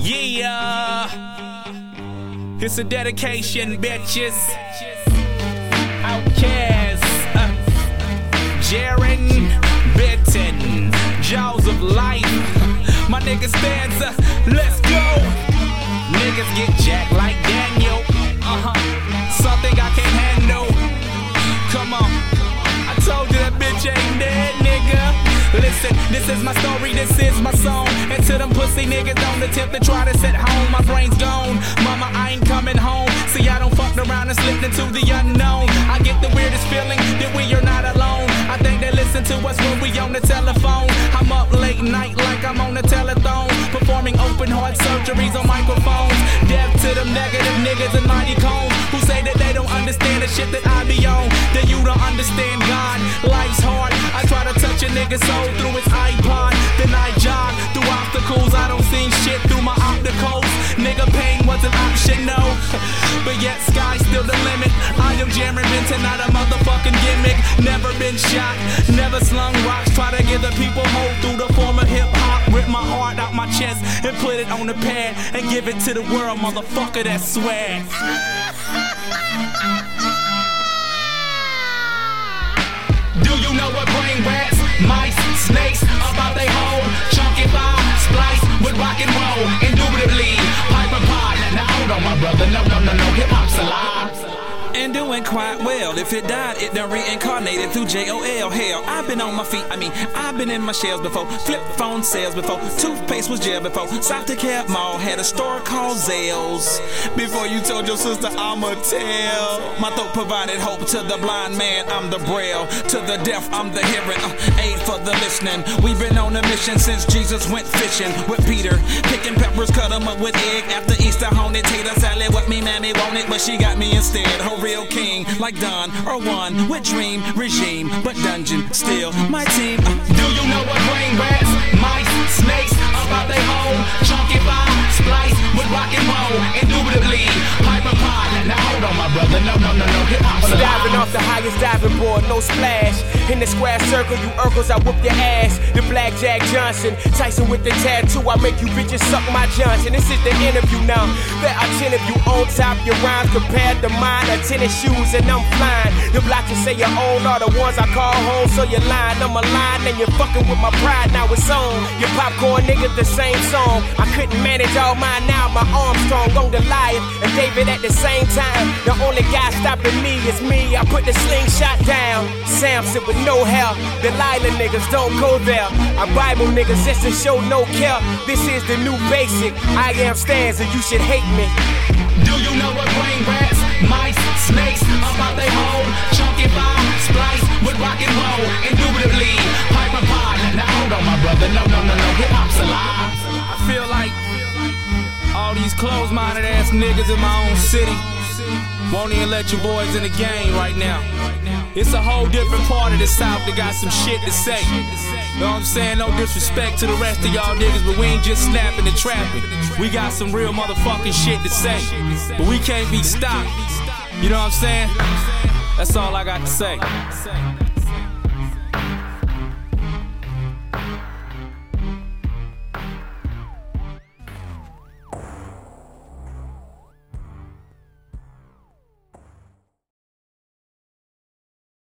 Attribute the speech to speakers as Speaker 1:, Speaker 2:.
Speaker 1: Yeah, it's a dedication, bitches. Outkast, Jaren, Benton, Jaws of Life. My niggas stanza, let's go. Niggas get jacked like Daniel. Something I can't handle. Come on, I told you that bitch ain't dead, nigga. Listen, this is my story, this is my song. And to them pussy niggas, don't attempt to try to sit home. My brain's gone, mama, I ain't coming home. See, I don't fuck around and slip into the unknown. I get the weirdest feeling that we are not alone. I think they listen to us when we on the telephone. I'm up late night like I'm on the telethon, performing open heart surgeries on microphones. Death to them negative niggas and mighty cones who say that they don't understand the shit that I be on. That you don't understand God, life's hard. I try to touch a nigga's soul through his iPod, then I jog through obstacles. I don't see shit through my opticals. Nigga, pain was an option, no, but yet sky's still the limit. I am Jaren Benton, not a motherfucking gimmick. Never been shot, never slung rocks. Try to give the people hope through the form of hip hop. Rip my heart out my chest and put it on the pad and give it to the world, motherfucker. That's swag. Do you know what brain rats, mice, snakes about they whole chunky bar, splice with rock and roll, indubitably, pipe and pod. Now hold on, my brother, no, hip hop's alive. And doing quite well. If it died, it done reincarnated through JOL. Hell, I've been on my feet, I've been in my shells before. Flip phone sales before. Toothpaste was jail before. South DeKalb Mall had a store called Zales. Before you told your sister I'ma tell. My throat provided hope to the blind man, I'm the braille. To the deaf, I'm the hearing. Aid for the listening. We've been on a mission since Jesus went fishing with Peter. Picking peppers, cut them up with egg. After Easter, haunted tater salad. What me mammy wanted, but she got me instead. Her real king, like Don or one with dream regime, but dungeon still my team. Do you know what brain rats, mice, snakes about they whole chunky bar, splice with rock and roll, indubitably, pipe and pod. Now hold on, my brother, no, hip hop's alive.
Speaker 2: Diving off the highest diving board, no splash. In the square circle, you Urkels, I whoop your ass. The Black Jack Johnson, Tyson with the tattoo, I make you bitches suck my Johnson. This is the interview now. There are 10 of you on top, your rhymes compared to mine. A tennis shoes and I'm flying. The blocks you say you own are the ones I call home, so you're lying. I'm a line and you're fucking with my pride, now it's on. Your popcorn niggas the same song. I couldn't manage all mine, now my arm's strong. On Goliath and David at the same time. The only guy stopping me is me. I put the slingshot down. Samson with no hair. Delilah niggas don't go there. I Bible niggas just to show no care. This is the new basic. I am Stanza, you should hate me.
Speaker 1: Do you know what brain rats, mice, snakes about they whole chunky bar, splice with rock and roll, indubitably, pipe and pod. Now hold on, my brother, no, hip hop's alive. I feel like all these closed-minded ass niggas in my own city won't even let you boys in the game right now. It's a whole different part of the South that got some shit to say. Know what I'm saying? No disrespect to the rest of y'all niggas, but we ain't just snapping and trapping. We got some real motherfucking shit to say, but we can't be stopped. You know what I'm saying? That's all I got to say.